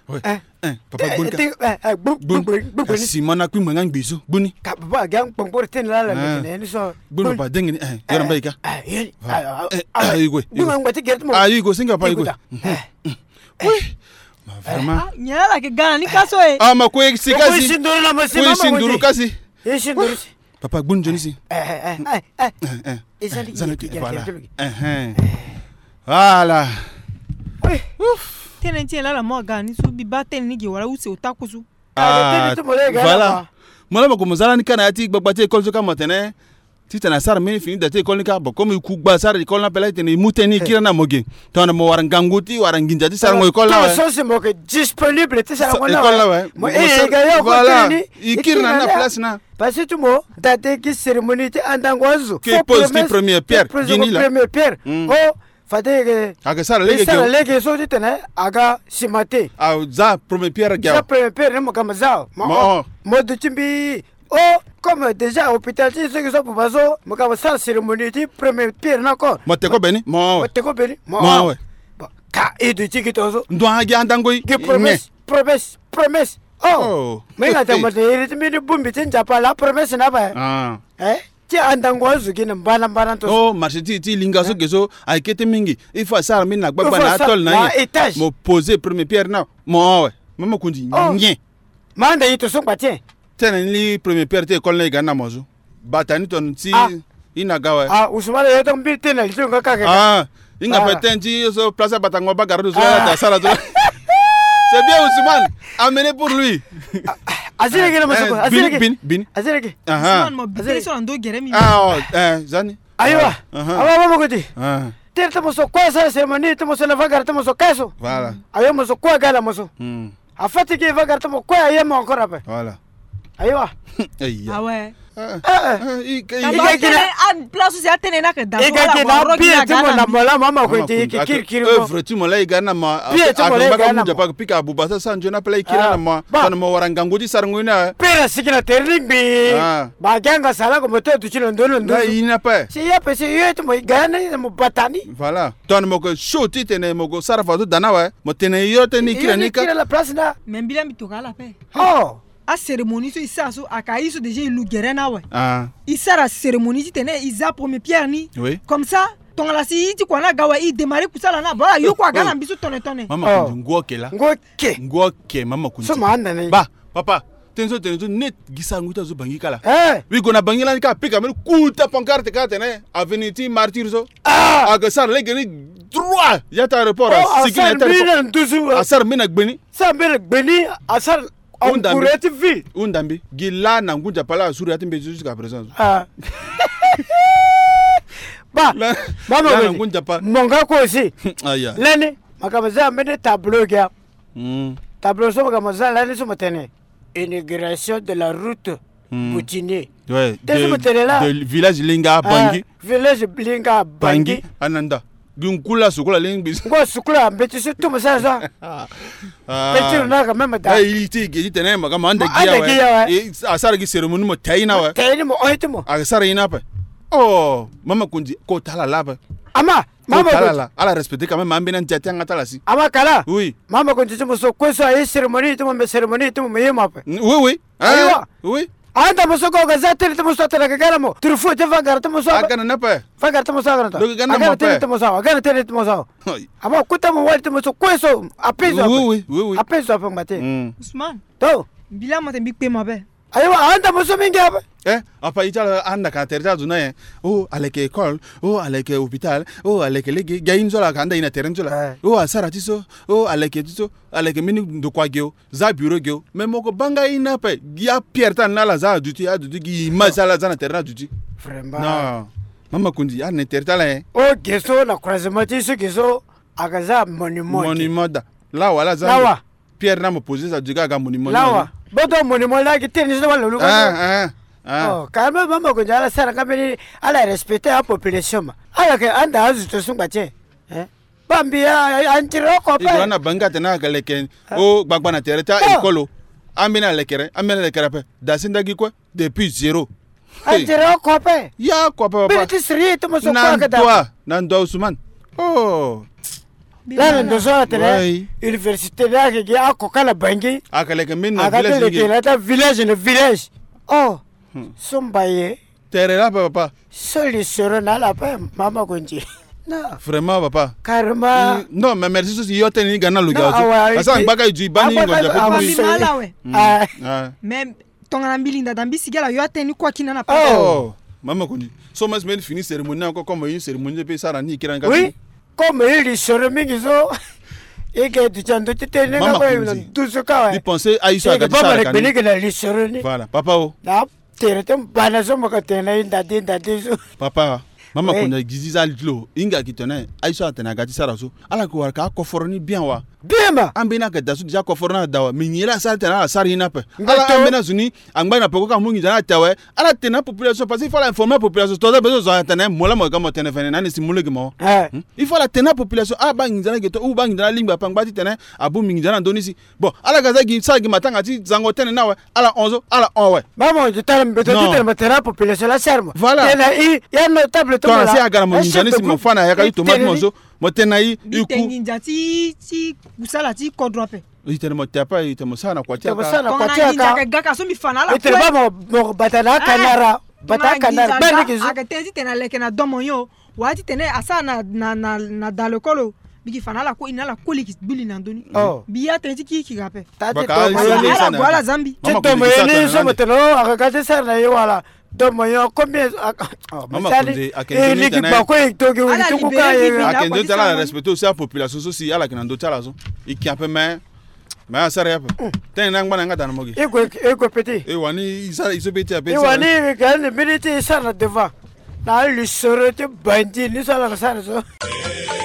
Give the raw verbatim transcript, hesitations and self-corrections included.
Ouais. Hein, papa Bonka. Eh, bun bun bun bun. Si mana ku mangang bisu, buni. Ka papa gang pongpor ten la la ne ni so. Bun papa dengni eh, yaram baika. Ah, yeri. Ah, yugo. Bun ngwa ti gert mo. Ah, yugo singa pa yugo. Oui. Ma vraiment. Nyala ke gana ni kaso e. Ah, ma ko si kasi. Ko sinduru na mo si Ko mama. sinduru kasi. Ye sinduru. Papa Bun joni si. Eh eh eh eh. Eh. Ezali. Voilà. Eh. Voilà. Oui. Ouf. Tene tiens là la mo gana ni su bi ba tene ni ge wala use utakusu. Ah, voilà. Moi là comme ça ni kana ati gbagba école soka matene. Si tu as ça mais fini de école ni ka bo comme ku gba ça école na pela tene muteni kira na moge. To na mo waranganguti waranginja ti sar mo école là. Ça c'est mo que disponible ti sar mo na. École là ouais. Mo e ga yo ko tene ni. Ikira na place na. Parce que mo date ki cérémonie ti andangwazo. Que pose ki première pierre. Gini la. Première pierre. Oh fade aga sara lege sara lege so ti tene aga simate. Ah za première pierre ga. Za première pierre mo kama za. Mo mo de timbi. Oh, comme déjà hôpital, tu sais que ça pour baso, moi quand ça cérémonie, tu première pierre encore. Moi t'es quoi beni? Moi. T'es quoi beni? Moi ouais. Ka et de tiki tozo. Doit agi andangoi. Que promesse, promesse, promesse. Oh. Mais quand tu m'as dit, il me dit boum, tu n'as pas la promesse n'a pas. Ah. Eh? Tu andangwazo qui n'aime pas l'emballage. Oh, marché ti ti lingaso geso, ay kete mingi. Il faut ça min na gbagba na tol na. Étage. Mo poser première pierre na. Moi ouais. Maman kundi. Nyen. Manda yito son patien. Tene li premier père te école na igana mozo batani ton ti ina gawa ah usumala yeto mbite na lizo ngaka ka ah inga petenti so place batango bagaro so la sala c'est bien Ousmane amené pour lui azire gena masoko azire bin bin azire ge Ousmane mo bizere so ndo geremi ah eh zani aywa awa mama goti ah terta moso kwa sa semani te moso na vagar te moso kaso voilà ayo moso kwa gala moso hmm afati ke vagar te mo kwa yema encore après voilà aywa ah ouais Iga kina an place c'est atene na ke da so la ro bien te mo la mola mama ko te ki ki ko freti mo la iga na ma a mu japa pika abubasa sanjo na pela ikira na ma kana mo warangango di sarngo na pera sikina terling bi ba ganga sala ko moto tu chino ndono ndo ina pa si ya pe si yo te mo gana mo batani voilà ton mo ko shoti tene mo ko sarfa to dana wa mo tene yo te ni kira ni ka la place na membila mitoka la pe oh a cérémonie so isa so aka iso déjà ilu gerena ouais ah isa la cérémonie tene isa première pierre ni oui comme ça ton la si ti kwana gawa i démarrer kusala na bora yo kwa gana bisu tone tone mama kunji ngoke la ngoke ngoke mama kunji so manda ne ba papa tenso tenso net gisa nguta zo bangi kala eh wi gona bangi la ka pika men kuta pancarte ka tene avenue martyr so ah aga sar le geni droit ya ta aéroport sikina aéroport asar mina gbeni sa mina gbeni asar Undambi. Vie. Undambi. Gila na ngunja pala suri atimbe jusqu'à présent. Ah. Ba. Mama ngunja pa. Monga ko si. Aya. Lene makamaza mene tableau gya. Hmm. Tableau so makamaza lene so matene. Inauguration de la route Boutinier. Ouais. De village Linga Bangi. Village Linga Bangi. Ananda. Gunkula sukula lingbis. Ngo sukula mbeti su tu msaza. Ah. Petit na ka mema da. Eh iti ge tene ma kama anda giya wa. Eh asara gi ceremony mo taina wa. Taina mo oitimo. Asara ina pa. Oh, mama kunji ko tala laba. Ama mama tala ala respecter quand même ambina ntiati ngatala si. Ama kala. Oui. Mama kunji tumo so ko so ay ceremony tumo me ceremony tumo me yema pa. Oui oui. Aywa. Oui. Anda musoko gazete te muso tela kagala mo turfu te vagar te muso agana na pa vagar te muso agana ta agana te muso agana te te muso ama kuta mo wali te muso kweso apeso oui oui oui apeso apa mate Ousmane to bila mate big pe mabe ayo anda muso mingi apa eh apa itala anda ka terja zuna eh oh aleke école oh aleke hôpital oh aleke lege gain zola kanda ina terrain zola oh asara tiso oh aleke tiso aleke mini ndo kwa geo za bureau geo mais moko banga ina pe gia pierre tan na la za duty a duty gi masala za na terrain duty vraiment non mama kundi an terrain la eh oh geso na croisement tiso geso agaza monument monument da la wala za lawa pierre na mo poser za duga ga monument lawa bodo monument la ki tennis na wala lu ah ah oh kalma mama ko jala sara kameni ala respecter la population ala ke anda azu to sunga che eh bambi ya antiro ko pe igwana banga tena galeke o gbagba na tereta ekolo amina lekere amina lekere pe dasinda gi quoi depuis zéro antiro ko pe ya ko pe papa bi ti sri to mo so ko ka da toi nan do Ousmane oh la ndo so tele Ouais. université la ke a ko kala bangi akaleke min na aga village tele ke ngi la ta village no village oh sombaye tere la papa soli soro na la pa mama konji na vraiment papa karma non mais merci so si yote ni gana lu Non, gazo ah ouais, asa et- mbaka ju bani ah, ngonja ah, pe ah, kumi ah, mala we ah ah mais tongana mbilinda dambi sigala yo ateni kwa kina na pa oh mama konji so mas men fini cérémonie encore comme une cérémonie pe sara ni kiran oui comme il soro mingi so eke du chando tete ne Mama ka Kunzi. ko tout ce ka di ouais penser aïssa c'est que ga pas sara le kan beni que la lisoro ni voilà papa o na tere tem bana so mo ka tena inda dinda diso papa mama Oui. konja giziza lo inga kitone aïssa tena ga sara so ala ko war ka ko forni bien wa bima ambina ka dasu ja ko forna dawa minyela sar tena sar hina pe Nga ala to- ambina suni angba pe ko ka mungi jana tawe ala tena population parce il faut la informer population to da besoin tena mola mo ga mo tena fene nani simule mo eh Hmm? Il faut la tenir population ah bang njana geto ou bang njana limba pang bati tene abu mingi njana ndonisi bon ala gaza gi sa gi matanga ti zango tene nawe ala onze ala onwe mama je tala mbeto Non. tete matera population la sermo Voilà. tena i ya no table to to si agara mo njana si mo fana ya ka ito mat mo so mo tena yi iku bitenginja ti ti kusala ti kodro pe itene mo tapa ite mo sana kwa tia Tapa ka sana. Na tongana kwatia nginja ka- ke gaka so mi fana la ite ba mo mo batana kanara bata kanara bani kizo aka tezi tena leke na domo yo wati tene asa na na na na dalokolo bigi fana la ko ina la koli ki bili na ndoni oh biya tezi ki ki gape tate Baka to ali mo sana yoni ni ala sana. gwala zambi Mama to mo Kunzi yoni kisasa so na mo nande. teno aka kate sana yo wala to mo yo combien oh Mama misali Kunzi, akende eh ni liki tena- ba ko to ke Ala woni to libere ka vivi. ye akende kwa tala tisa respecter aussi la population so si ala kinando tala so iki un peu mais mais sara ya pe tene nang bana ngata na mogi ego ego petit e wani isa iso beti ape iwani kan minute sana devant na lui soro te bandi ni sala sana so